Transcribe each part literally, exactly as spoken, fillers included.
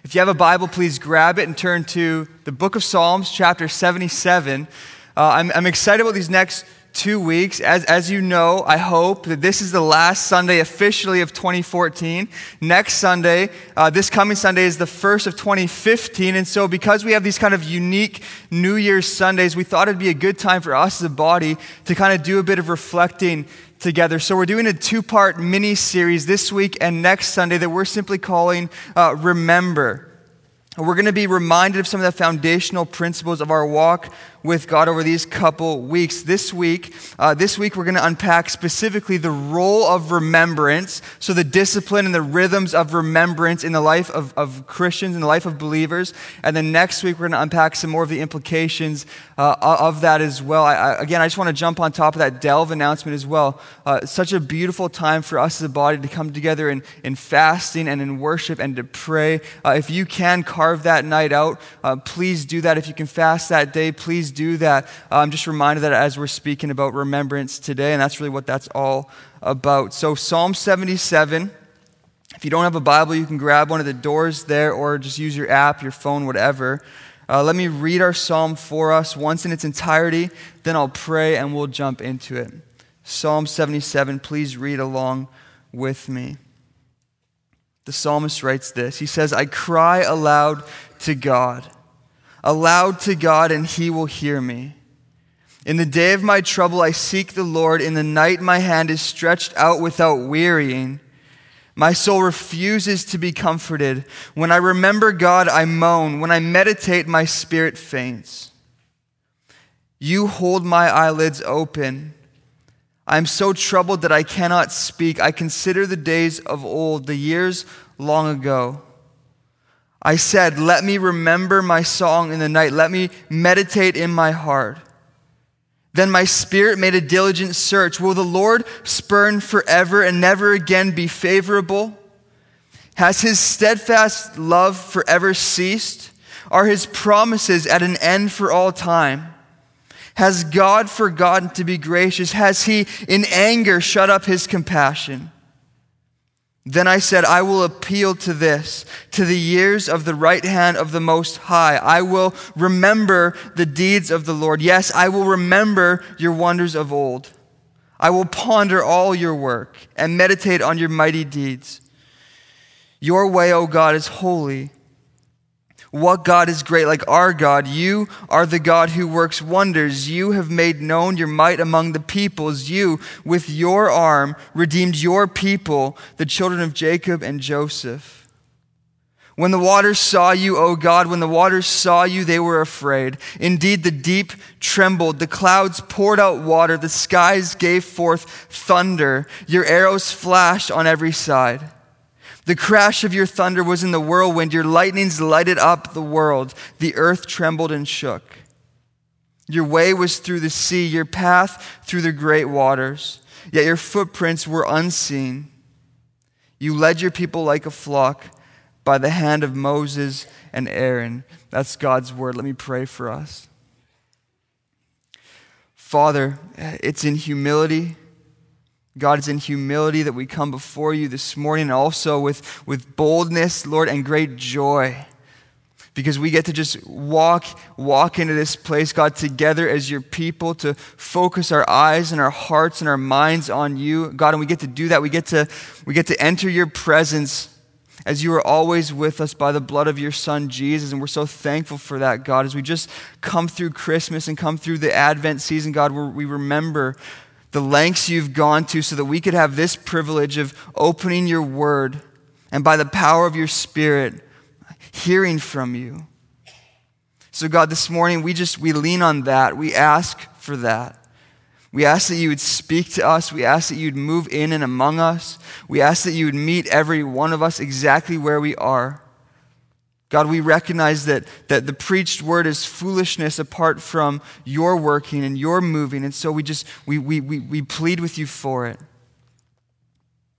If you have a Bible, please grab it and turn to the book of Psalms, chapter seventy-seven. Uh, I'm, I'm excited about these next two weeks. As, as you know, I hope that this is the last Sunday officially of twenty fourteen. Next Sunday, uh, this coming Sunday is the first of twenty fifteen. And so because we have these kind of unique New Year's Sundays, we thought it'd be a good time for us as a body to kind of do a bit of reflecting together. So we're doing a two-part mini-series this week and next Sunday that we're simply calling uh, Remember. We're going to be reminded of some of the foundational principles of our walk with God over these couple weeks. This week, uh, this week we're going to unpack specifically the role of remembrance, so the discipline and the rhythms of remembrance in the life of, of Christians, in the life of believers. And then next week we're going to unpack some more of the implications uh, of that as well. I, I, again, I just want to jump on top of that Delve announcement as well. Uh, such a beautiful time for us as a body to come together in, in fasting and in worship and to pray. Uh, if you can carve that night out, uh, please do that. If you can fast that day, please do that. Uh, I'm just reminded that as we're speaking about remembrance today, and that's really what that's all about. So Psalm seventy-seven, if you don't have a Bible, you can grab one of the doors there or just use your app, your phone, whatever. Uh, let me read our psalm for us once in its entirety, then I'll pray and we'll jump into it. Psalm seventy-seven, please read along with me. The psalmist writes this. He says, I cry aloud to God, aloud to God, and he will hear me. In the day of my trouble, I seek the Lord. In the night, my hand is stretched out without wearying. My soul refuses to be comforted. When I remember God, I moan. When I meditate, my spirit faints. You hold my eyelids open. I am so troubled that I cannot speak. I consider the days of old, the years long ago. I said, let me remember my song in the night. Let me meditate in my heart. Then my spirit made a diligent search. Will the Lord spurn forever and never again be favorable? Has his steadfast love forever ceased? Are his promises at an end for all time? Has God forgotten to be gracious? Has he in anger shut up his compassion? Then I said, I will appeal to this, to the years of the right hand of the Most High. I will remember the deeds of the Lord. Yes, I will remember your wonders of old. I will ponder all your work and meditate on your mighty deeds. Your way, O God, is holy. What God is great like our God? You are the God who works wonders. You have made known your might among the peoples. You, with your arm, redeemed your people, the children of Jacob and Joseph. When the waters saw you, O God, when the waters saw you, they were afraid. Indeed, the deep trembled. The clouds poured out water. The skies gave forth thunder. Your arrows flashed on every side. The crash of your thunder was in the whirlwind. Your lightnings lighted up the world. The earth trembled and shook. Your way was through the sea, your path through the great waters. Yet your footprints were unseen. You led your people like a flock by the hand of Moses and Aaron. That's God's word. Let me pray for us. Father, it's in humility, God, it's in humility that we come before you this morning, and also with, with boldness, Lord, and great joy, because we get to just walk, walk into this place, God, together as your people, to focus our eyes and our hearts and our minds on you, God, and we get to do that. We get to, we get to enter your presence as you are always with us by the blood of your Son, Jesus, and we're so thankful for that, God. As we just come through Christmas and come through the Advent season, God, we remember the lengths you've gone to so that we could have this privilege of opening your word and by the power of your Spirit, hearing from you. So God, this morning, we just, we lean on that. We ask for that. We ask that you would speak to us. We ask that you'd move in and among us. We ask that you would meet every one of us exactly where we are. God, we recognize that, that the preached word is foolishness apart from your working and your moving. And so we just, we, we, we, we plead with you for it.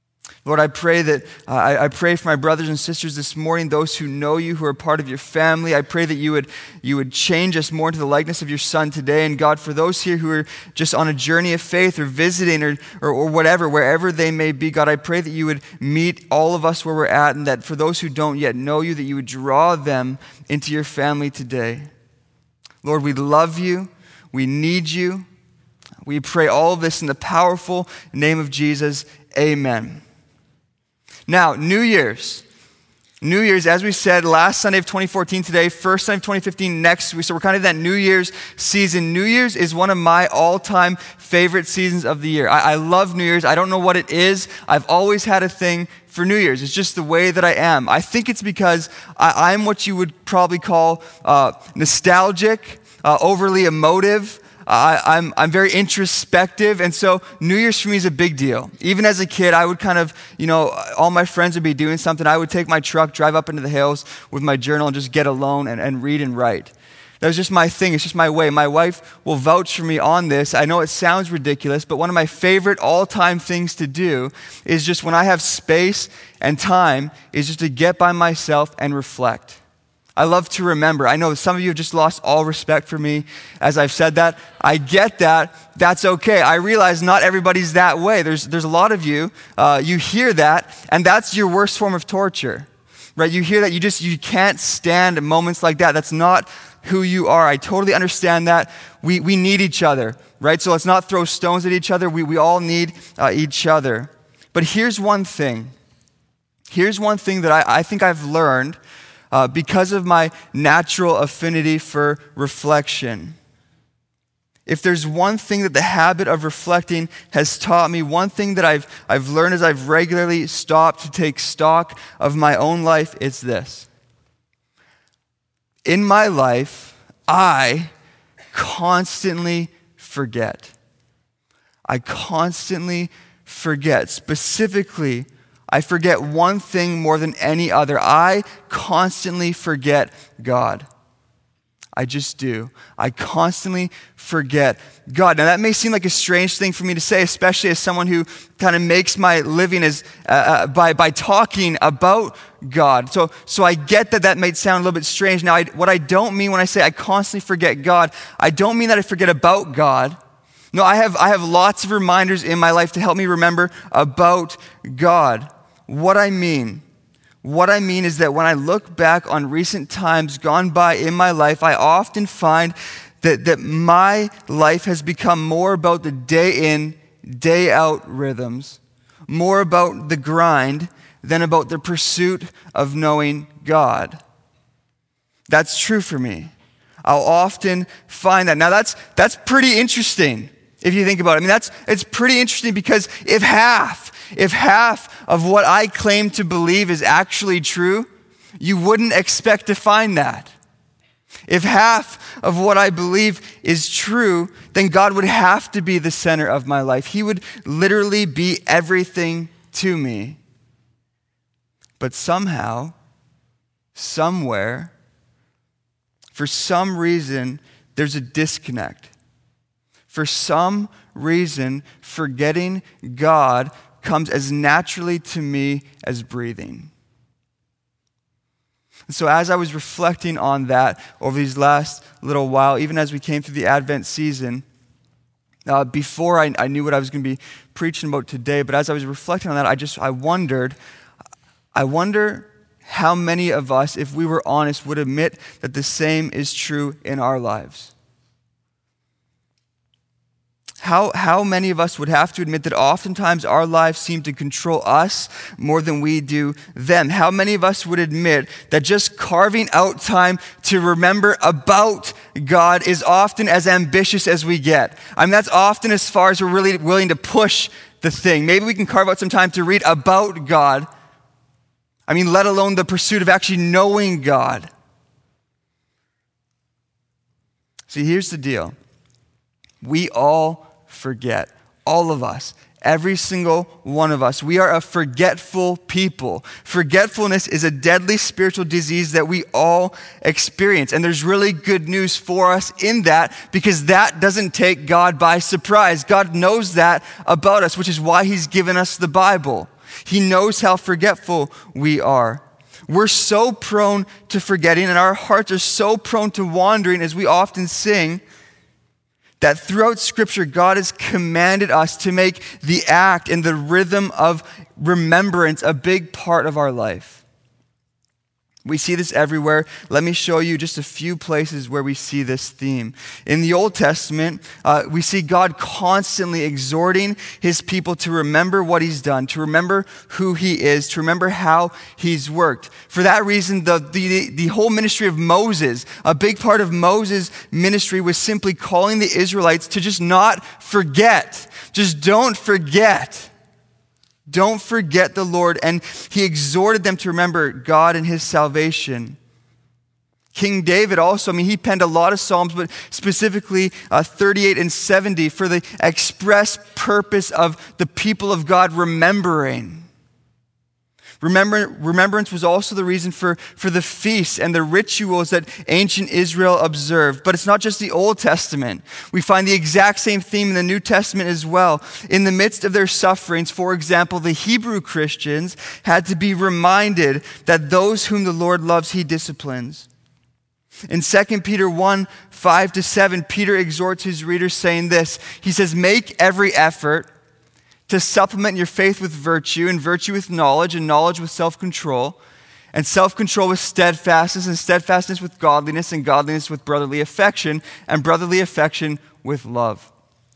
Lord, I pray that, uh, I, I pray for my brothers and sisters this morning, those who know you, who are part of your family. I pray that you would, you would change us more into the likeness of your Son today. And God, for those here who are just on a journey of faith or visiting or, or, or whatever, wherever they may be, God, I pray that you would meet all of us where we're at, and that for those who don't yet know you, that you would draw them into your family today. Lord, we love you. We need you. We pray all of this in the powerful name of Jesus. Amen. Now, New Year's. New Year's, as we said, last Sunday of twenty fourteen today, first Sunday of twenty fifteen next week. So we're kind of that New Year's season. New Year's is one of my all-time favorite seasons of the year. I, I love New Year's. I don't know what it is. I've always had a thing for New Year's. It's just the way that I am. I think it's because I, I'm what you would probably call uh, nostalgic, uh, overly emotive. I, I'm, I'm very introspective, and so New Year's for me is a big deal. Even as a kid, I would kind of, you know, all my friends would be doing something. I would take my truck, drive up into the hills with my journal, and just get alone and, and read and write. That was just my thing. It's just my way. My wife will vouch for me on this. I know it sounds ridiculous, but one of my favorite all-time things to do is just when I have space and time is just to get by myself and reflect. I love to remember. I know some of you have just lost all respect for me as I've said that. I get that. That's okay. I realize not everybody's that way. There's, there's a lot of you, uh, you hear that, and that's your worst form of torture, right? You hear that, you just, you can't stand moments like that. That's not who you are. I totally understand that. We, we need each other, right? So let's not throw stones at each other. We, we all need uh, each other. But here's one thing. Here's one thing that I, I think I've learned Uh, because of my natural affinity for reflection. If there's one thing that the habit of reflecting has taught me, one thing that I've, I've learned as I've regularly stopped to take stock of my own life, it's this. In my life, I constantly forget. I constantly forget. Specifically, I forget one thing more than any other. I constantly forget God. I just do. I constantly forget God. Now that may seem like a strange thing for me to say, especially as someone who kind of makes my living as uh, uh, by by talking about God. So so I get that that might sound a little bit strange. Now I, what I don't mean when I say I constantly forget God, I don't mean that I forget about God. No, I have I have lots of reminders in my life to help me remember about God. What I mean, what I mean is that when I look back on recent times gone by in my life, I often find that, that my life has become more about the day in, day out rhythms, more about the grind than about the pursuit of knowing God. That's true for me. I'll often find that. Now that's that's pretty interesting if you think about it. I mean, that's it's pretty interesting because if half If half of what I claim to believe is actually true, you wouldn't expect to find that. If half of what I believe is true, then God would have to be the center of my life. He would literally be everything to me. But somehow, somewhere, for some reason, there's a disconnect. For some reason, forgetting God comes as naturally to me as breathing. And so as I was reflecting on that over these last little while, even as we came through the Advent season, uh, before I, I knew what I was going to be preaching about today, but as I was reflecting on that, I just, I wondered, I wonder how many of us, if we were honest, would admit that the same is true in our lives. How, how many of us would have to admit that oftentimes our lives seem to control us more than we do them? How many of us would admit that just carving out time to remember about God is often as ambitious as we get? I mean, that's often as far as we're really willing to push the thing. Maybe we can carve out some time to read about God. I mean, let alone the pursuit of actually knowing God. See, here's the deal. We all forget. All of us. Every single one of us. We are a forgetful people. Forgetfulness is a deadly spiritual disease that we all experience. And there's really good news for us in that, because that doesn't take God by surprise. God knows that about us, which is why he's given us the Bible. He knows how forgetful we are. We're so prone to forgetting, and our hearts are so prone to wandering, as we often sing, that throughout Scripture, God has commanded us to make the act and the rhythm of remembrance a big part of our life. We see this everywhere. Let me show you just a few places where we see this theme. In the Old Testament, uh, we see God constantly exhorting his people to remember what he's done, to remember who he is, to remember how he's worked. For that reason, the, the, the whole ministry of Moses, a big part of Moses' ministry was simply calling the Israelites to just not forget. Just don't forget. Don't forget the Lord. And he exhorted them to remember God and his salvation. King David also, I mean, he penned a lot of Psalms, but specifically uh, thirty-eight and seventy for the express purpose of the people of God remembering. Remember, remembrance was also the reason for, for the feasts and the rituals that ancient Israel observed. But it's not just the Old Testament. We find the exact same theme in the New Testament as well. In the midst of their sufferings, for example, the Hebrew Christians had to be reminded that those whom the Lord loves, he disciplines. In Second Peter one, five to seven, Peter exhorts his readers saying this. He says, make every effort to supplement your faith with virtue, and virtue with knowledge, and knowledge with self-control, and self-control with steadfastness, and steadfastness with godliness, and godliness with brotherly affection, and brotherly affection with love.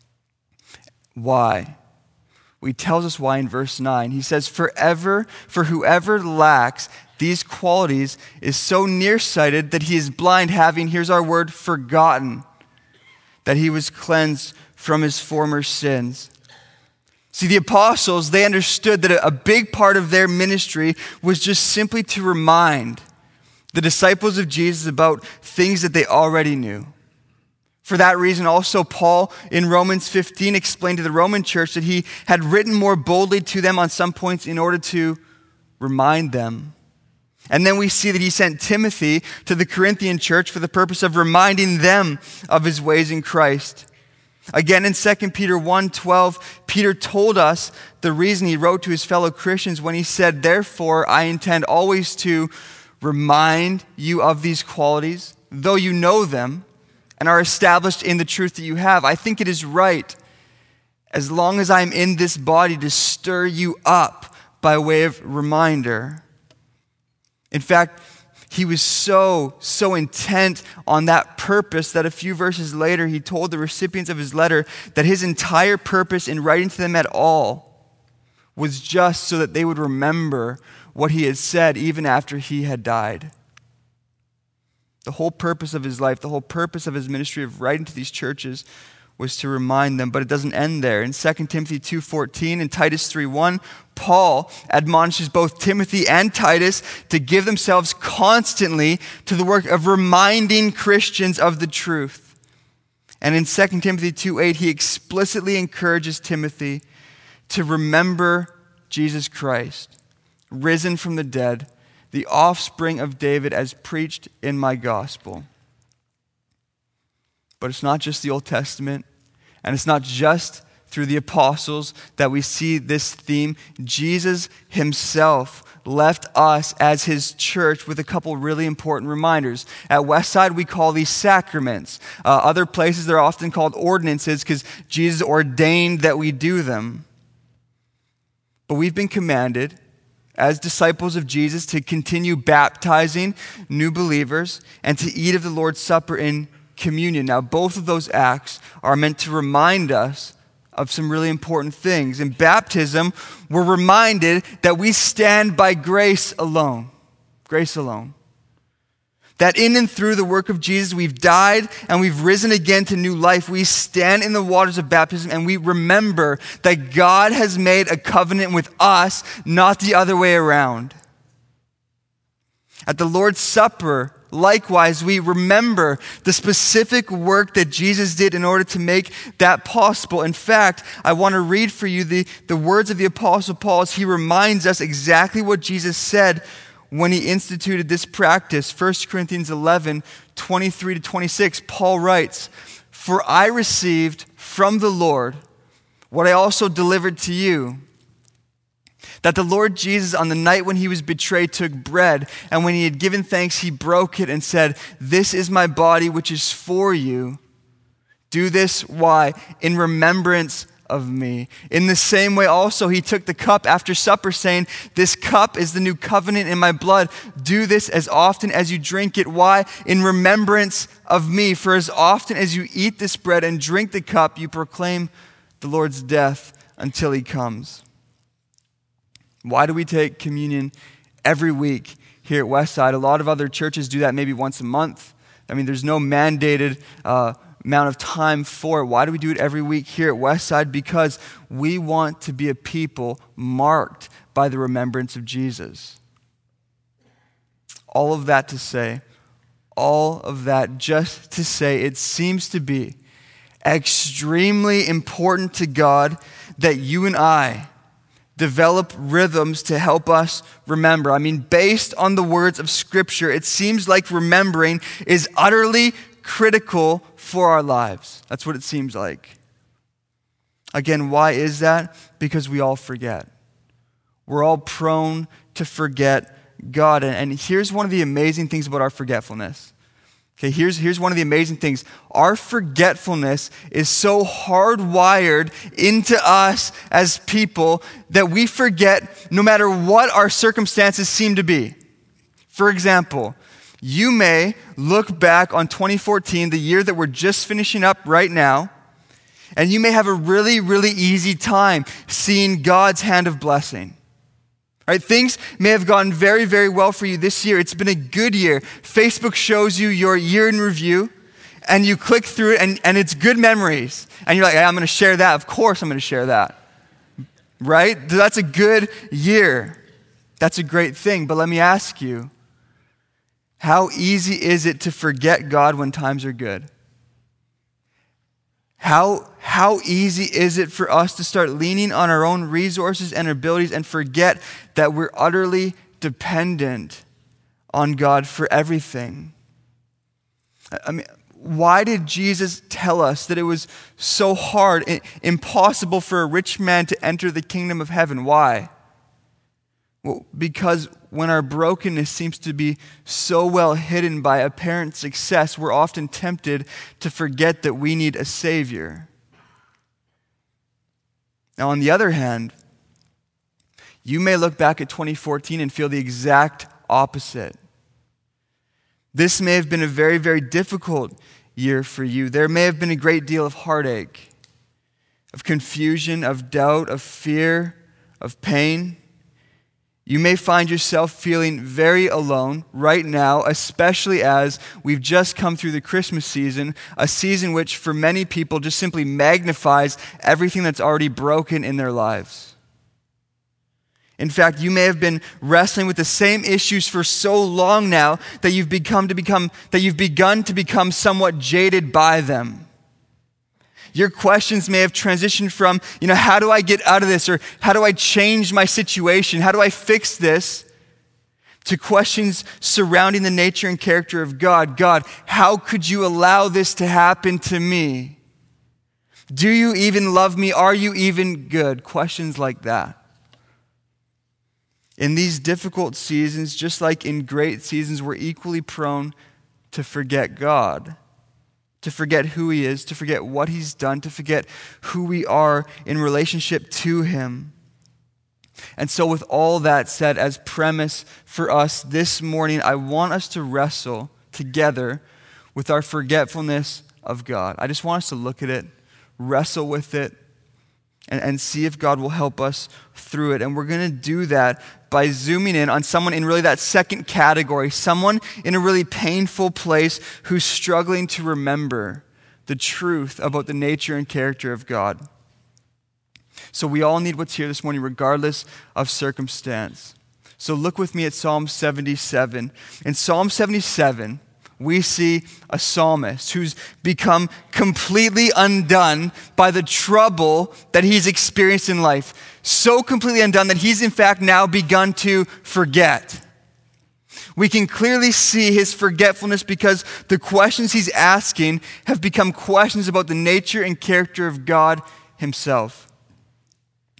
Why? Well, he tells us why in verse nine. He says, forever, for whoever lacks these qualities is so nearsighted that he is blind, having, here's our word, forgotten that he was cleansed from his former sins. See, the apostles, they understood that a big part of their ministry was just simply to remind the disciples of Jesus about things that they already knew. For that reason, also, Paul in Romans fifteen explained to the Roman church that he had written more boldly to them on some points in order to remind them. And then we see that he sent Timothy to the Corinthian church for the purpose of reminding them of his ways in Christ. Again, in Second Peter one twelve, Peter told us the reason he wrote to his fellow Christians when he said, therefore, I intend always to remind you of these qualities, though you know them and are established in the truth that you have. I think it is right, as long as I'm in this body, to stir you up by way of reminder. In fact, he was so, so intent on that purpose that a few verses later, he told the recipients of his letter that his entire purpose in writing to them at all was just so that they would remember what he had said even after he had died. The whole purpose of his life, the whole purpose of his ministry of writing to these churches was to remind them, but it doesn't end there. In Second Timothy two fourteen and Titus three one, Paul admonishes both Timothy and Titus to give themselves constantly to the work of reminding Christians of the truth. And in Second Timothy two eight, he explicitly encourages Timothy to remember Jesus Christ, risen from the dead, the offspring of David, as preached in my gospel. But it's not just the Old Testament, and it's not just through the apostles that we see this theme. Jesus himself left us as his church with a couple really important reminders. At Westside, we call these sacraments. Uh, other places, they're often called ordinances because Jesus ordained that we do them. But we've been commanded as disciples of Jesus to continue baptizing new believers and to eat of the Lord's Supper in communion. Now, both of those acts are meant to remind us of some really important things. In baptism, we're reminded that we stand by grace alone. Grace alone. That in and through the work of Jesus, we've died and we've risen again to new life. We stand in the waters of baptism and we remember that God has made a covenant with us, not the other way around. At the Lord's Supper, likewise, we remember the specific work that Jesus did in order to make that possible. In fact, I want to read for you the, the words of the Apostle Paul as he reminds us exactly what Jesus said when he instituted this practice. First Corinthians eleven, twenty-three to twenty-six, Paul writes, "For I received from the Lord what I also delivered to you, That the Lord Jesus, on the night when he was betrayed, took bread, and when he had given thanks, he broke it and said, "This is my body, which is for you. Do this," why? "In remembrance of me." In the same way also he took the cup after supper, saying, "This cup is the new covenant in my blood. Do this as often as you drink it." Why? "In remembrance of me. For as often as you eat this bread and drink the cup, you proclaim the Lord's death until he comes." Why do we take communion every week here at Westside? A lot of other churches do that maybe once a month. I mean, there's no mandated uh, amount of time for it. Why do we do it every week here at Westside? Because we want to be a people marked by the remembrance of Jesus. All of that to say, all of that just to say, it seems to be extremely important to God that you and I develop rhythms to help us remember. I mean, based on the words of Scripture, it seems like remembering is utterly critical for our lives. That's what it seems like. Again, why is that? Because we all forget. We're all prone to forget God. And, and here's one of the amazing things about our forgetfulness. Okay, here's, here's one of the amazing things. Our forgetfulness is so hardwired into us as people that we forget no matter what our circumstances seem to be. For example, you may look back on twenty fourteen, the year that we're just finishing up right now, and you may have a really, really easy time seeing God's hand of blessing. Right? Things may have gone very, very well for you this year. It's been a good year. Facebook shows you your year in review, and you click through it, and, and it's good memories. And you're like, hey, I'm going to share that. Of course I'm going to share that. Right? That's a good year. That's a great thing. But let me ask you, how easy is it to forget God when times are good? How, how easy is it for us to start leaning on our own resources and abilities and forget that we're utterly dependent on God for everything? I mean, why did Jesus tell us that it was so hard, impossible for a rich man to enter the kingdom of heaven? Why? Well, because when our brokenness seems to be so well hidden by apparent success, we're often tempted to forget that we need a Savior. Now, on the other hand, you may look back at twenty fourteen and feel the exact opposite. This may have been a very, very difficult year for you. There may have been a great deal of heartache, of confusion, of doubt, of fear, of pain. You may find yourself feeling very alone right now, especially as we've just come through the Christmas season, a season which for many people just simply magnifies everything that's already broken in their lives. In fact, you may have been wrestling with the same issues for so long now that you've become to become that you've begun to become somewhat jaded by them. Your questions may have transitioned from, you know, how do I get out of this? Or how do I change my situation? How do I fix this? To questions surrounding the nature and character of God. God, how could you allow this to happen to me? Do you even love me? Are you even good? Questions like that. In these difficult seasons, just like in great seasons, we're equally prone to forget God. To forget who he is, to forget what he's done, to forget who we are in relationship to him. And so with all that said as premise for us this morning, I want us to wrestle together with our forgetfulness of God. I just want us to look at it, wrestle with it, and, and see if God will help us through it. And we're going to do that by zooming in on someone in really that second category, someone in a really painful place who's struggling to remember the truth about the nature and character of God. So we all need what's here this morning, regardless of circumstance. So look with me at Psalm seventy-seven. In Psalm seventy-seven, we see a psalmist who's become completely undone by the trouble that he's experienced in life. So completely undone that he's in fact now begun to forget. We can clearly see his forgetfulness because the questions he's asking have become questions about the nature and character of God himself.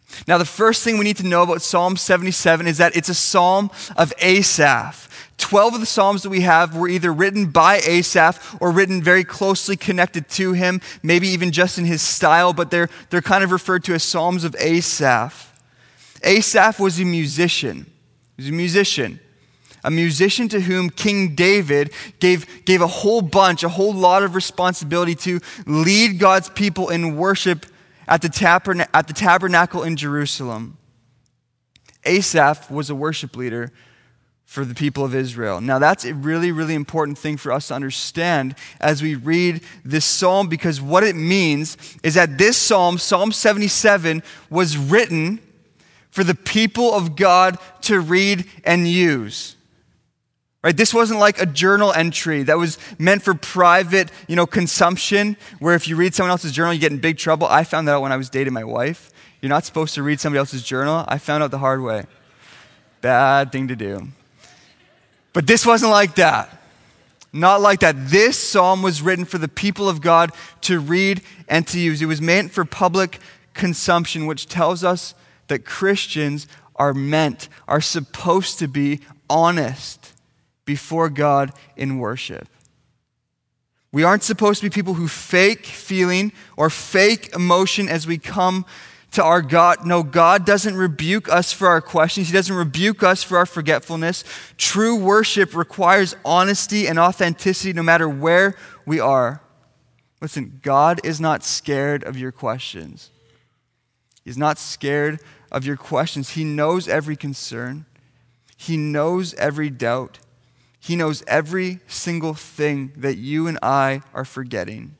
Now, the first thing we need to know about Psalm seventy-seven is that it's a psalm of Asaph. Twelve of the psalms that we have were either written by Asaph or written very closely connected to him, maybe even just in his style, but they're, they're kind of referred to as psalms of Asaph. Asaph was a musician. He was a musician. A musician to whom King David gave, gave a whole bunch, a whole lot of responsibility to lead God's people in worship at the, tabern- at the tabernacle in Jerusalem. Asaph was a worship leader for the people of Israel. Now that's a really, really important thing for us to understand as we read this psalm, because what it means is that this psalm, Psalm seventy-seven, was written for the people of God to read and use. Right? This wasn't like a journal entry that was meant for private, you know, consumption, where if you read someone else's journal, you get in big trouble. I found that out when I was dating my wife. You're not supposed to read somebody else's journal. I found out the hard way. Bad thing to do. But this wasn't like that. Not like that. This psalm was written for the people of God to read and to use. It was meant for public consumption, which tells us that Christians are meant, are supposed to be honest before God in worship. We aren't supposed to be people who fake feeling or fake emotion as we come to our God. No, God doesn't rebuke us for our questions. He doesn't rebuke us for our forgetfulness. True worship requires honesty and authenticity no matter where we are. Listen, God is not scared of your questions. He's not scared of your questions. He knows every concern. He knows every doubt. He knows every single thing that you and I are forgetting.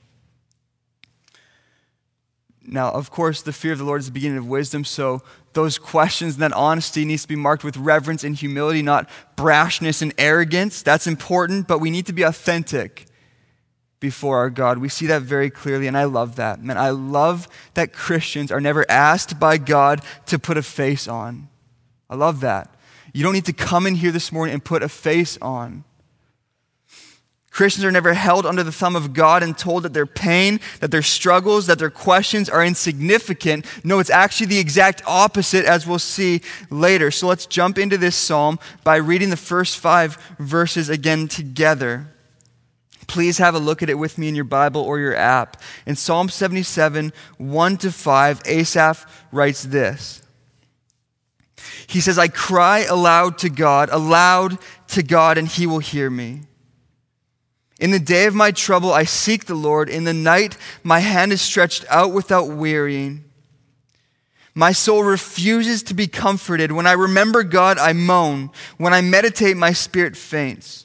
Now, of course, the fear of the Lord is the beginning of wisdom, so those questions and that honesty needs to be marked with reverence and humility, not brashness and arrogance. That's important, but we need to be authentic before our God. We see that very clearly, and I love that. Man, I love that Christians are never asked by God to put a face on. I love that. You don't need to come in here this morning and put a face on. Christians are never held under the thumb of God and told that their pain, that their struggles, that their questions are insignificant. No, it's actually the exact opposite, as we'll see later. So let's jump into this psalm by reading the first five verses again together. Please have a look at it with me in your Bible or your app. In Psalm seventy-seven, one to five, Asaph writes this. He says, I cry aloud to God, aloud to God, and he will hear me. In the day of my trouble, I seek the Lord. In the night, my hand is stretched out without wearying. My soul refuses to be comforted. When I remember God, I moan. When I meditate, my spirit faints.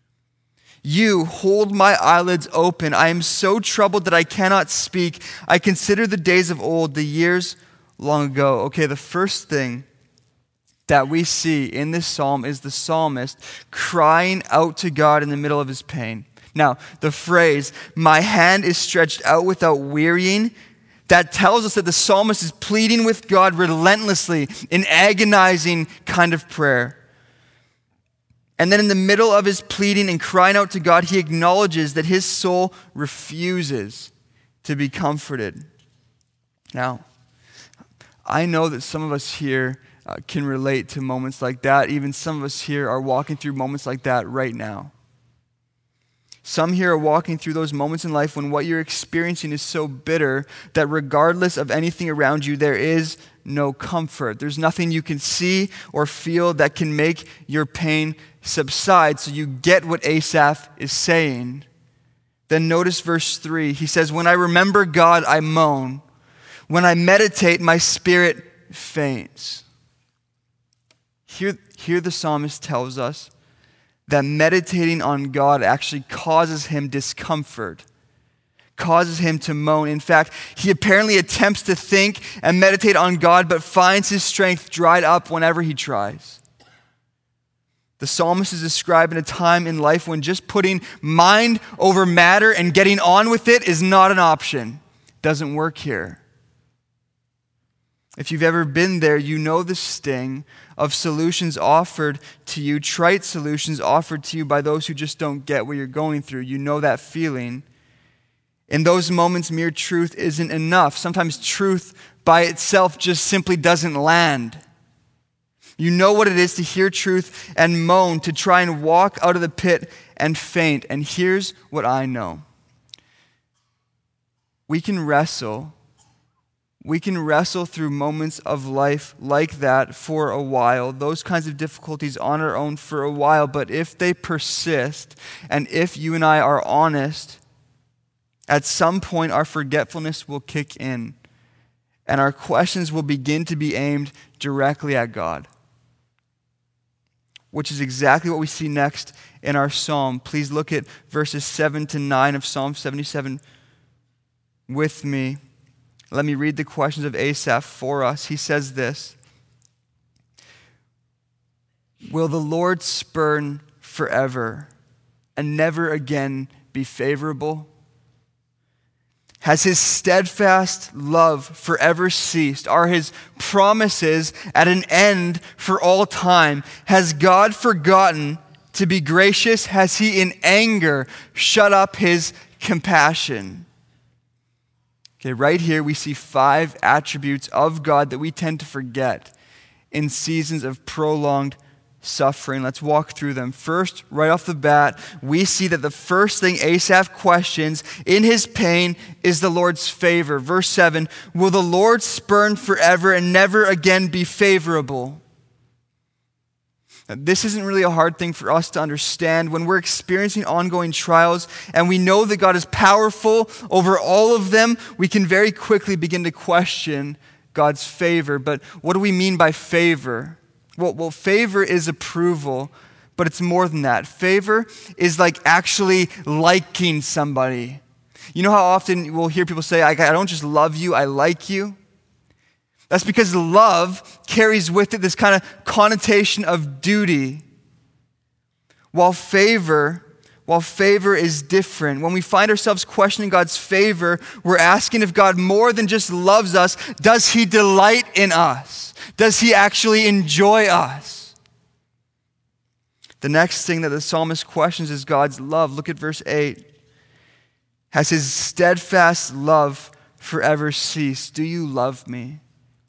You hold my eyelids open. I am so troubled that I cannot speak. I consider the days of old, the years long ago. Okay, the first thing that we see in this psalm is the psalmist crying out to God in the middle of his pain. Now, the phrase, my hand is stretched out without wearying, that tells us that the psalmist is pleading with God relentlessly in agonizing kind of prayer. And then in the middle of his pleading and crying out to God, he acknowledges that his soul refuses to be comforted. Now, I know that some of us here uh, can relate to moments like that. Even some of us here are walking through moments like that right now. Some here are walking through those moments in life when what you're experiencing is so bitter that regardless of anything around you, there is no comfort. There's nothing you can see or feel that can make your pain subside. So you get what Asaph is saying. Then notice verse three. He says, when I remember God, I moan. When I meditate, my spirit faints. Here, here the psalmist tells us that meditating on God actually causes him discomfort, causes him to moan. In fact, he apparently attempts to think and meditate on God, but finds his strength dried up whenever he tries. The psalmist is describing a time in life when just putting mind over matter and getting on with it is not an option. It doesn't work here. If you've ever been there, you know the sting of solutions offered to you, trite solutions offered to you by those who just don't get what you're going through. You know that feeling. In those moments, mere truth isn't enough. Sometimes truth by itself just simply doesn't land. You know what it is to hear truth and moan, to try and walk out of the pit and faint. And here's what I know. We can wrestle. We can wrestle through moments of life like that for a while, those kinds of difficulties on our own for a while. But if they persist, and if you and I are honest, at some point our forgetfulness will kick in, and our questions will begin to be aimed directly at God. Which is exactly what we see next in our psalm. Please look at verses seven to nine of Psalm seventy-seven with me. Let me read the questions of Asaph for us. He says this: Will the Lord spurn forever and never again be favorable? Has his steadfast love forever ceased? Are his promises at an end for all time? Has God forgotten to be gracious? Has he in anger shut up his compassion? Okay, right here we see five attributes of God that we tend to forget in seasons of prolonged suffering. Let's walk through them. First, right off the bat, we see that the first thing Asaph questions in his pain is the Lord's favor. Verse seven, will the Lord spurn forever and never again be favorable? Now, this isn't really a hard thing for us to understand. When we're experiencing ongoing trials and we know that God is powerful over all of them, we can very quickly begin to question God's favor. But what do we mean by favor? Well, well, favor is approval, but it's more than that. Favor is like actually liking somebody. You know how often we'll hear people say, I, I don't just love you, I like you? That's because love carries with it this kind of connotation of duty. While favor, while favor is different. When we find ourselves questioning God's favor, we're asking if God more than just loves us, does he delight in us? Does he actually enjoy us? The next thing that the psalmist questions is God's love. Look at verse eight. Has his steadfast love forever ceased? Do you love me?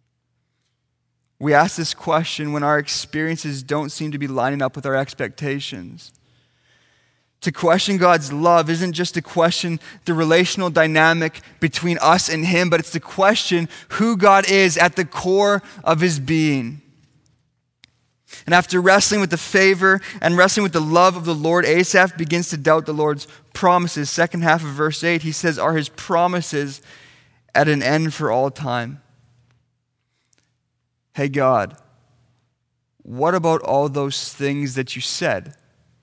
We ask this question when our experiences don't seem to be lining up with our expectations. To question God's love isn't just to question the relational dynamic between us and him, but it's to question who God is at the core of his being. And after wrestling with the favor and wrestling with the love of the Lord, Asaph begins to doubt the Lord's promises. Second half of verse eight, he says, are his promises at an end for all time? Hey God, what about all those things that you said?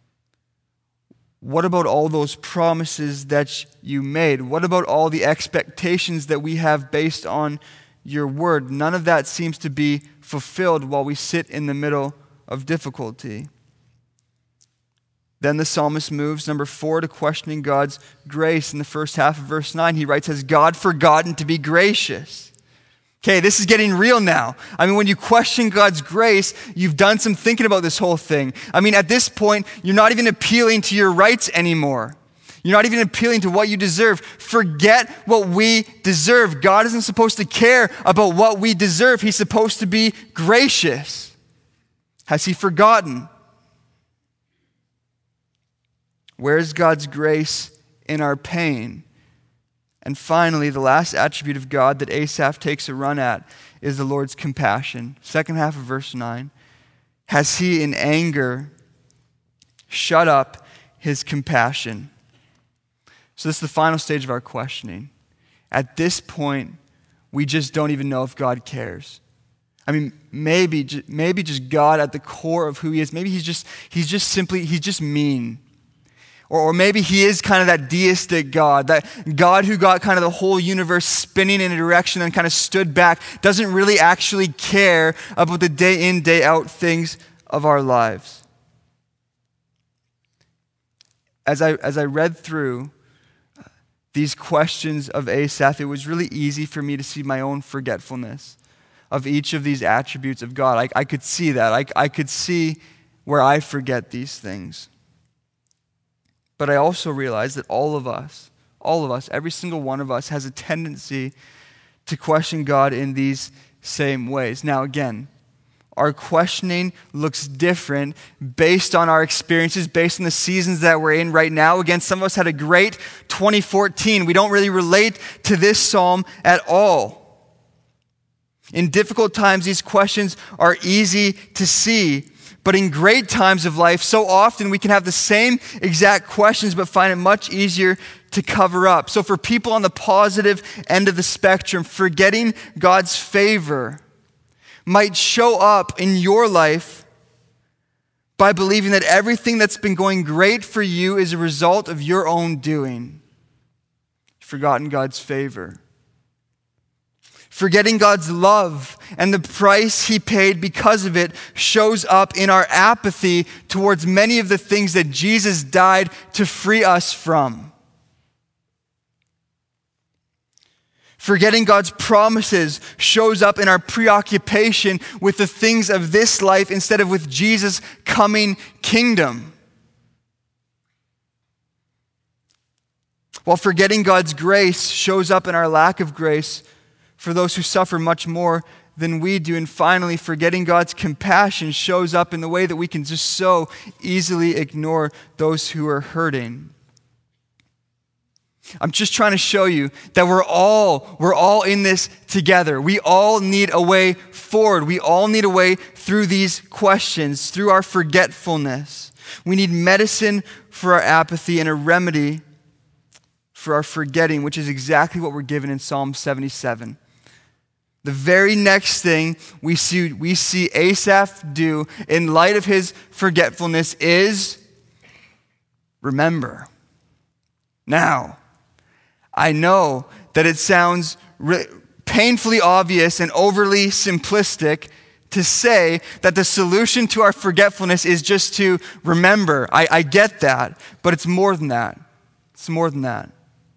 What about all those promises that you made? What about all the expectations that we have based on your word? None of that seems to be fulfilled while we sit in the middle of difficulty. Then the psalmist moves, number four, to questioning God's grace. In the first half of verse nine, he writes, has God forgotten to be gracious? Okay, this is getting real now. I mean, when you question God's grace, you've done some thinking about this whole thing. I mean, at this point, you're not even appealing to your rights anymore. You're not even appealing to what you deserve. Forget what we deserve. God isn't supposed to care about what we deserve. He's supposed to be gracious. Has he forgotten? Where is God's grace in our pain? And finally, the last attribute of God that Asaph takes a run at is the Lord's compassion. Second half of verse nine. Has he in anger shut up his compassion? So this is the final stage of our questioning. At this point, we just don't even know if God cares. I mean, maybe, maybe just God at the core of who he is. Maybe he's just, he's just simply, he's just mean. Or, or maybe he is kind of that deistic God, that God who got kind of the whole universe spinning in a direction and kind of stood back, doesn't really actually care about the day in, day out things of our lives. As I, as I read through these questions of Asaph, it was really easy for me to see my own forgetfulness of each of these attributes of God. I, I could see that. I, I could see where I forget these things. But I also realized that all of us, all of us, every single one of us has a tendency to question God in these same ways. Now, again, our questioning looks different based on our experiences, based on the seasons that we're in right now. Again, some of us had a great twenty fourteen. We don't really relate to this psalm at all. In difficult times, these questions are easy to see. But in great times of life, so often we can have the same exact questions, but find it much easier to cover up. So for people on the positive end of the spectrum, forgetting God's favor might show up in your life by believing that everything that's been going great for you is a result of your own doing. You've forgotten God's favor. Forgetting God's love and the price he paid because of it shows up in our apathy towards many of the things that Jesus died to free us from. Forgetting God's promises shows up in our preoccupation with the things of this life instead of with Jesus' coming kingdom. While forgetting God's grace shows up in our lack of grace for those who suffer much more than we do. And finally, forgetting God's compassion shows up in the way that we can just so easily ignore those who are hurting. I'm just trying to show you that we're all, we're all in this together. We all need a way forward. We all need a way through these questions, through our forgetfulness. We need medicine for our apathy and a remedy for our forgetting, which is exactly what we're given in Psalm seventy-seven. The very next thing we see, we see Asaph do in light of his forgetfulness is remember. Now, I know that it sounds re- painfully obvious and overly simplistic to say that the solution to our forgetfulness is just to remember. I, I get that, but it's more than that. It's more than that.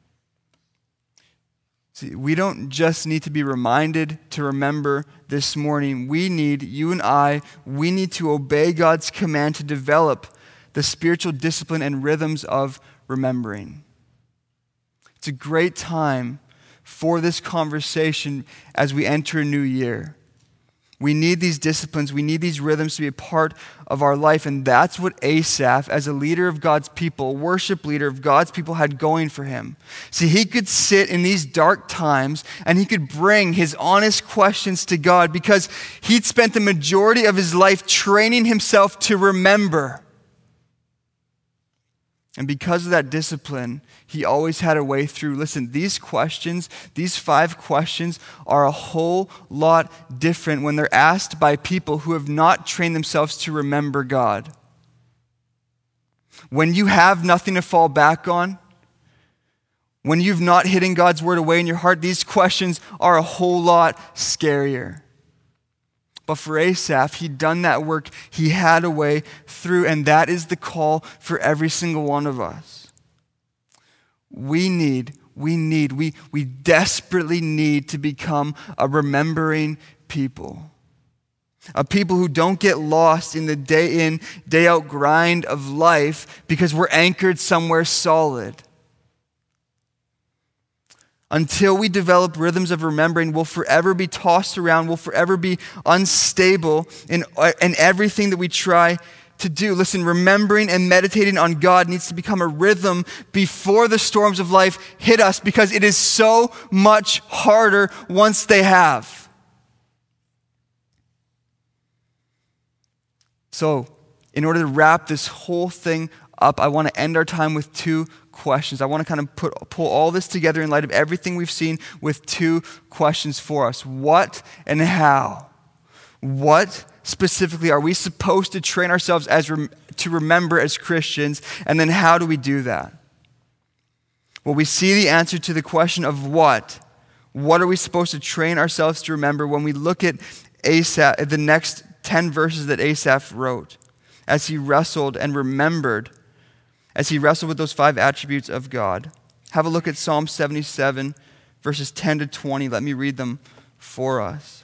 See, we don't just need to be reminded to remember this morning. We need, you and I, we need to obey God's command to develop the spiritual discipline and rhythms of remembering. It's a great time for this conversation as we enter a new year. We need these disciplines. We need these rhythms to be a part of our life. And that's what Asaph, as a leader of God's people, a worship leader of God's people, had going for him. See, he could sit in these dark times and he could bring his honest questions to God because he'd spent the majority of his life training himself to remember. And because of that discipline, he always had a way through. Listen, these questions, these five questions are a whole lot different when they're asked by people who have not trained themselves to remember God. When you have nothing to fall back on, when you've not hidden God's word away in your heart, these questions are a whole lot scarier. But for Asaph, he'd done that work. He had a way through, and that is the call for every single one of us. We need, we need, we, we desperately need to become a remembering people. A people who don't get lost in the day in, day out grind of life because we're anchored somewhere solid. Until we develop rhythms of remembering, we'll forever be tossed around, we'll forever be unstable in, in everything that we try to do. Listen, remembering and meditating on God needs to become a rhythm before the storms of life hit us because it is so much harder once they have. So, in order to wrap this whole thing up, I want to end our time with two questions. I want to kind of put pull all this together in light of everything we've seen with two questions for us. What and how? What specifically are we supposed to train ourselves as rem- to remember as Christians? And then how do we do that? Well, we see the answer to the question of what. What are we supposed to train ourselves to remember when we look at Asaph, the next ten verses that Asaph wrote as he wrestled and remembered as he wrestled with those five attributes of God. Have a look at Psalm seventy-seven, verses ten to twenty. Let me read them for us.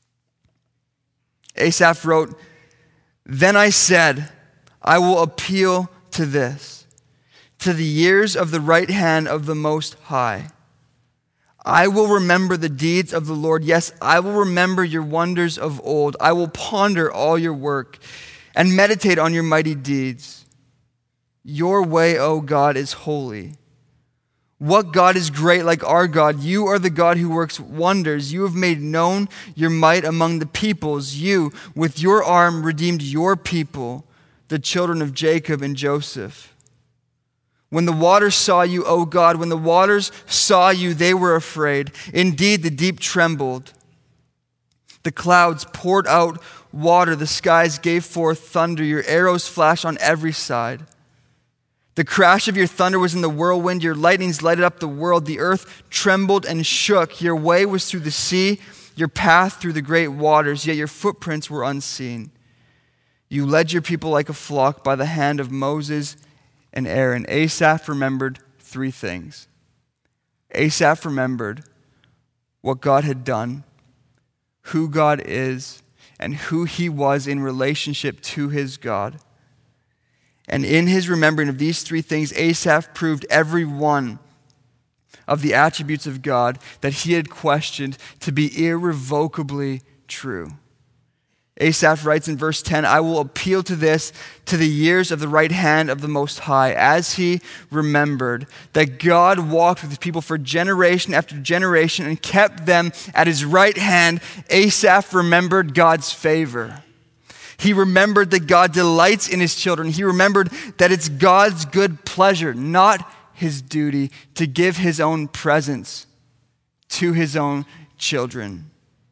Asaph wrote, "Then I said, I will appeal to this, to the years of the right hand of the Most High. I will remember the deeds of the Lord. Yes, I will remember your wonders of old. I will ponder all your work and meditate on your mighty deeds. Your way, O God, is holy. What God is great like our God? You are the God who works wonders. You have made known your might among the peoples. You, with your arm, redeemed your people, the children of Jacob and Joseph. When the waters saw you, O God, when the waters saw you, they were afraid. Indeed, the deep trembled. The clouds poured out water. The skies gave forth thunder. Your arrows flashed on every side. The crash of your thunder was in the whirlwind. Your lightnings lighted up the world. The earth trembled and shook. Your way was through the sea, your path through the great waters, yet your footprints were unseen. You led your people like a flock by the hand of Moses and Aaron. Asaph remembered three things. Asaph remembered what God had done, who God is, and who he was in relationship to his God. And in his remembering of these three things, Asaph proved every one of the attributes of God that he had questioned to be irrevocably true. Asaph writes in verse ten, I will appeal to this, to the years of the right hand of the Most High, as he remembered that God walked with his people for generation after generation and kept them at his right hand. Asaph remembered God's favor. He remembered that God delights in his children. He remembered that it's God's good pleasure, not his duty, to give his own presence to his own children.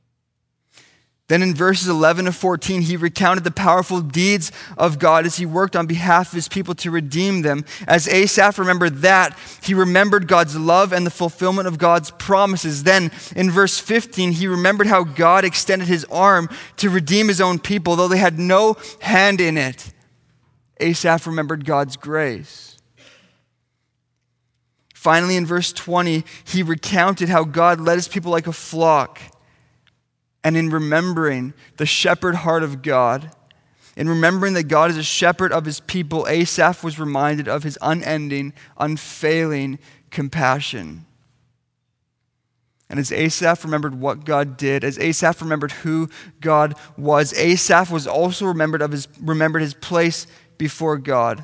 Then in verses eleven to fourteen, he recounted the powerful deeds of God as he worked on behalf of his people to redeem them. As Asaph remembered that, he remembered God's love and the fulfillment of God's promises. Then in verse fifteen, he remembered how God extended his arm to redeem his own people, though they had no hand in it. Asaph remembered God's grace. Finally, in verse twenty, he recounted how God led his people like a flock. And in remembering the shepherd heart of God, in remembering that God is a shepherd of his people, Asaph was reminded of his unending, unfailing compassion. And as Asaph remembered what God did, as Asaph remembered who God was, Asaph was also remembered of his remembered his place before God.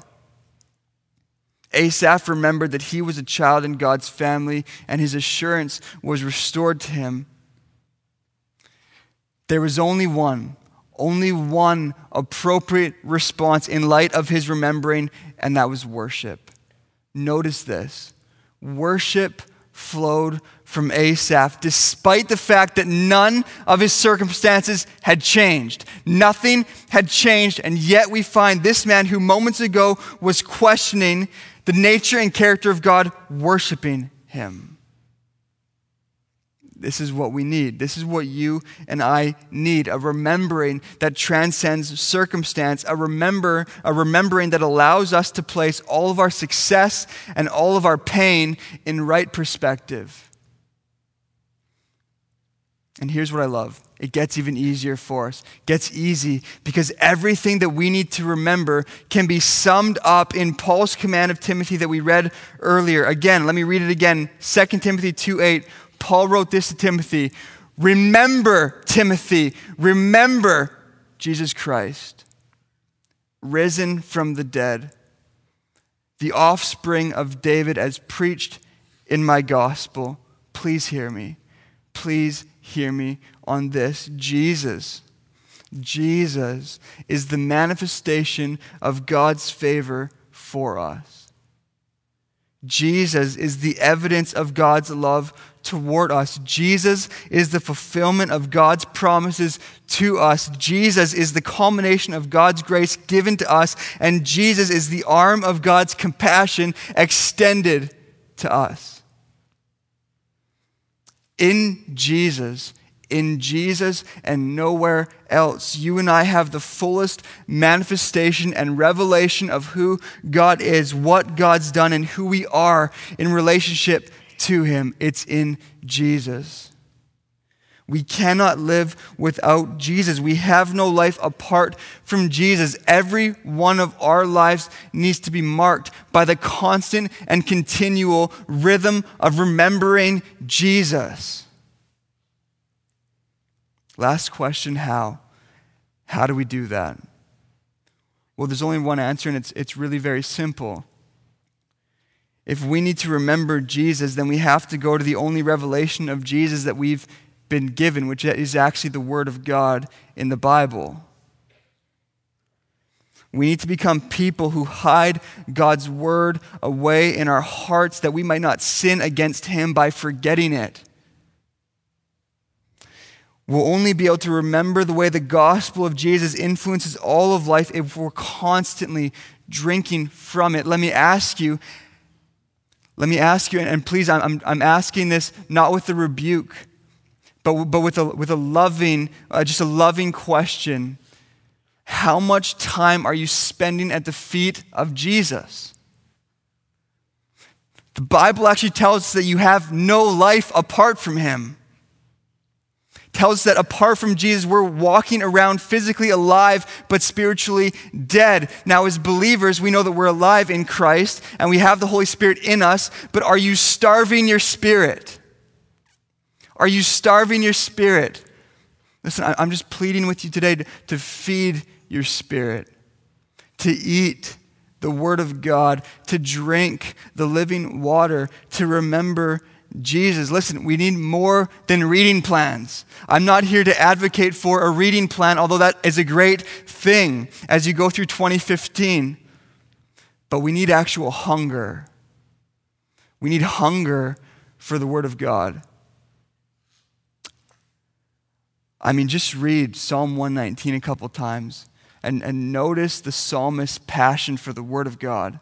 Asaph remembered that he was a child in God's family, and his assurance was restored to him. There was only one, only one appropriate response in light of his remembering, and that was worship. Notice this. Worship flowed from Asaph, despite the fact that none of his circumstances had changed. Nothing had changed, and yet we find this man who moments ago was questioning the nature and character of God, worshiping him. This is what we need. This is what you and I need, a remembering that transcends circumstance, a remember, a remembering that allows us to place all of our success and all of our pain in right perspective. And here's what I love. It gets even easier for us. It gets easy because everything that we need to remember can be summed up in Paul's command of Timothy that we read earlier. Again, let me read it again. Second Timothy two eight. Paul wrote this to Timothy, remember, Timothy, remember Jesus Christ, risen from the dead, the offspring of David as preached in my gospel. Please hear me. Please hear me on this. Jesus, Jesus is the manifestation of God's favor for us. Jesus is the evidence of God's love toward us. Jesus is the fulfillment of God's promises to us. Jesus is the culmination of God's grace given to us, and Jesus is the arm of God's compassion extended to us. In Jesus, in Jesus and nowhere else, you and I have the fullest manifestation and revelation of who God is, what God's done, and who we are in relationship to him. It's in Jesus. We cannot live without Jesus. We have no life apart from Jesus. Every one of our lives needs to be marked by the constant and continual rhythm of remembering Jesus. Last question, how? How do we do that? Well, there's only one answer, and it's, it's really very simple. If we need to remember Jesus, then we have to go to the only revelation of Jesus that we've been given, which is actually the Word of God in the Bible. We need to become people who hide God's Word away in our hearts that we might not sin against Him by forgetting it. We'll only be able to remember the way the gospel of Jesus influences all of life if we're constantly drinking from it. Let me ask you, let me ask you, and please, I'm, I'm asking this not with a rebuke, but, but with a, with a loving, uh, just a loving question. How much time are you spending at the feet of Jesus? The Bible actually tells us that you have no life apart from Him. Tells us that apart from Jesus, we're walking around physically alive, but spiritually dead. Now, as believers, we know that we're alive in Christ, and we have the Holy Spirit in us, but are you starving your spirit? Are you starving your spirit? Listen, I'm just pleading with you today to, to feed your spirit, to eat the Word of God, to drink the living water, to remember Jesus. Listen, we need more than reading plans. I'm not here to advocate for a reading plan, although that is a great thing as you go through twenty fifteen. But we need actual hunger. We need hunger for the Word of God. I mean, just read Psalm one nineteen a couple times and, and notice the psalmist's passion for the Word of God.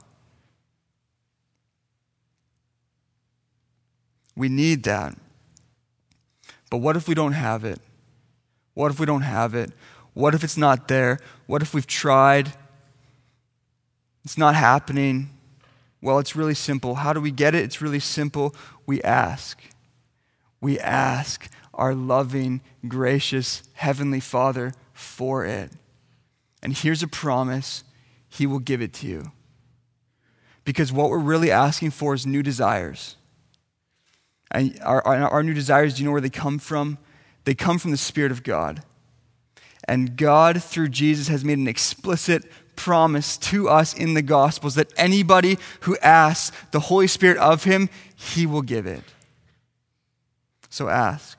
We need that. But what if we don't have it? What if we don't have it? What if it's not there? What if we've tried? It's not happening. Well, it's really simple. How do we get it? It's really simple. We ask. We ask our loving, gracious Heavenly Father for it. And here's a promise. He will give it to you. Because what we're really asking for is new desires. And our, our, our new desires, do you know where they come from? They come from the Spirit of God. And God, through Jesus, has made an explicit promise to us in the Gospels that anybody who asks the Holy Spirit of Him, He will give it. So ask.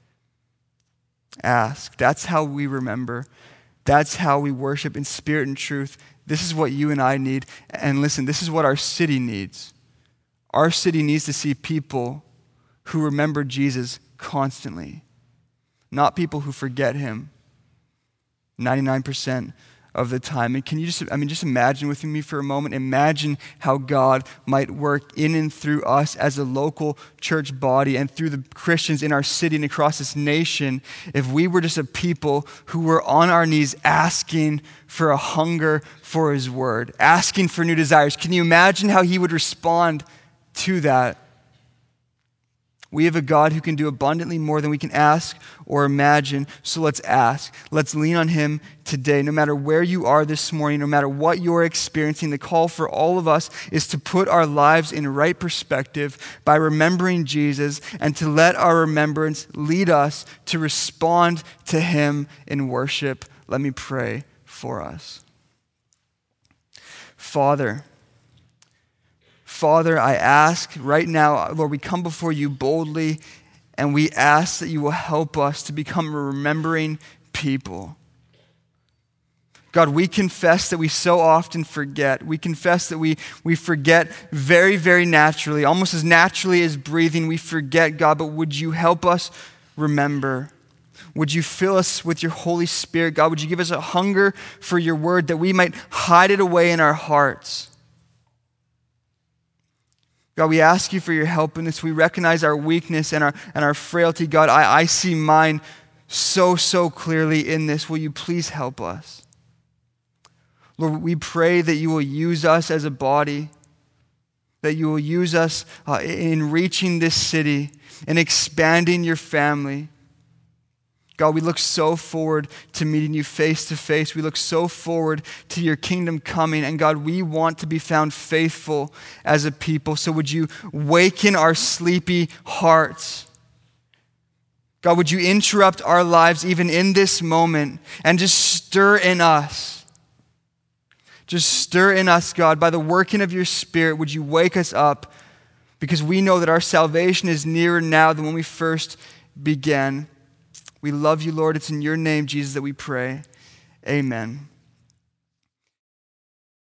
Ask. That's how we remember. That's how we worship in spirit and truth. This is what you and I need. And listen, this is what our city needs. Our city needs to see people who remember Jesus constantly, not people who forget Him ninety-nine percent of the time. And can you just, I mean, just imagine with me for a moment, imagine how God might work in and through us as a local church body and through the Christians in our city and across this nation if we were just a people who were on our knees asking for a hunger for His Word, asking for new desires. Can you imagine how He would respond to that? We have a God who can do abundantly more than we can ask or imagine, so let's ask. Let's lean on Him today. No matter where you are this morning, no matter what you're experiencing, the call for all of us is to put our lives in right perspective by remembering Jesus and to let our remembrance lead us to respond to Him in worship. Let me pray for us. Father, Father, I ask right now, Lord, we come before you boldly and we ask that you will help us to become a remembering people. God, we confess that we so often forget. We confess that we, we forget very, very naturally, almost as naturally as breathing. We forget, God, but would you help us remember? Would you fill us with your Holy Spirit, God? Would you give us a hunger for your word that we might hide it away in our hearts? God, we ask you for your help in this. We recognize our weakness and our, and our frailty. God, I, I see mine so, so clearly in this. Will you please help us? Lord, we pray that you will use us as a body, that you will use us uh, in reaching this city and expanding your family. God, we look so forward to meeting you face to face. We look so forward to your kingdom coming. And God, we want to be found faithful as a people. So would you waken our sleepy hearts? God, would you interrupt our lives even in this moment and just stir in us? Just stir in us, God, by the working of your Spirit. Would you wake us up? Because we know that our salvation is nearer now than when we first began. We love you, Lord. It's in your name, Jesus, that we pray. Amen.